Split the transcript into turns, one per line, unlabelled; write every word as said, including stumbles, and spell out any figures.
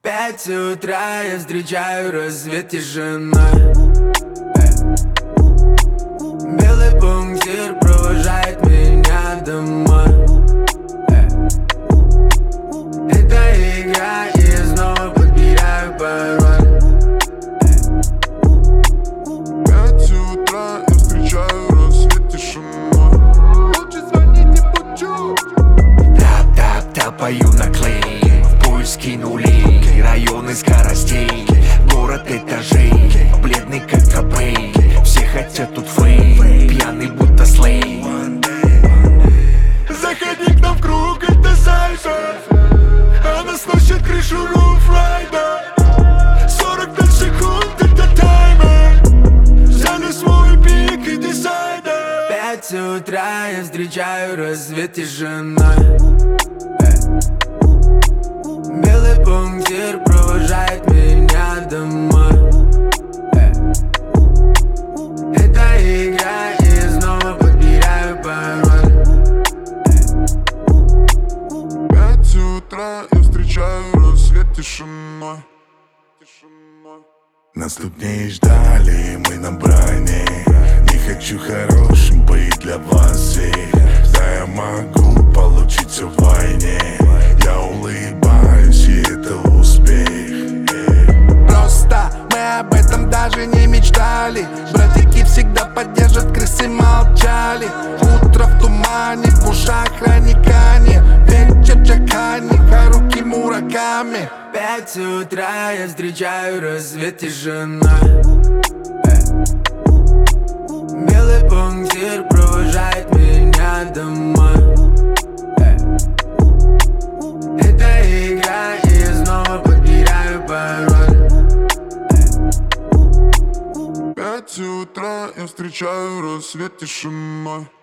Пять утра я встречаю рассвет тишиной. Белый пунктир провожает меня домой. Это игра, и я снова подбираю пароль.
Пять утра я встречаю рассвет тишиной. Лучше звонить не буду.
Тап-тап-тап, пою на клей. В пульс кинули районы скоростей. Город этажей, бледный как Кобейн. Все хотят тут фейм, пьяный будто слей.
Заходи к нам в круг, это сайфер. Она сносит крышу руфрайда. Сорок пять секунд, это таймер. Взяли свой пик и десайдер.
Пять утра я встречаю рассвет тишиной. Белый пунктир провожает меня домой. Это игра, и я снова подбираю пароль.
Пять утра я встречаю рассвет тишиной.
Нас тут не ждали, мы на броне. Не хочу хорошим быть для вас всех. Да, я могу получить все в войне. Я улыбаюсь, и это успех.
Просто мы об этом даже не мечтали. Братики всегда поддержат, крысы молчали. Утро в тумане, в ушах раникани. Вечер Джакани, руки мураками.
Пять утра я встречаю рассвет тишиной. Белый пунктир провожает меня домой. Это игра, и я снова подбираю пароль.
Пять утра я встречаю рассвет тишиной.